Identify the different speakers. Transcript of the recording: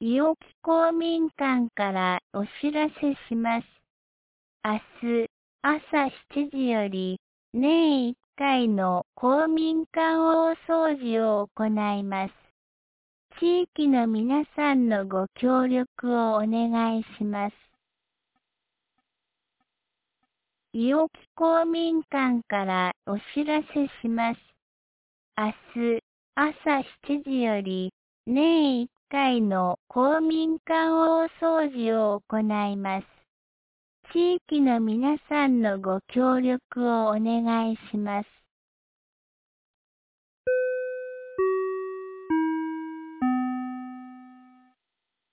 Speaker 1: 伊沖公民館からお知らせします。明日朝7時より年1回の公民館大掃除を行います。地域の皆さんのご協力をお願いします。伊沖公民館からお知らせします。明日朝7時より年1回の公民館大掃除を行います。地域の皆さんのご協力をお願いします。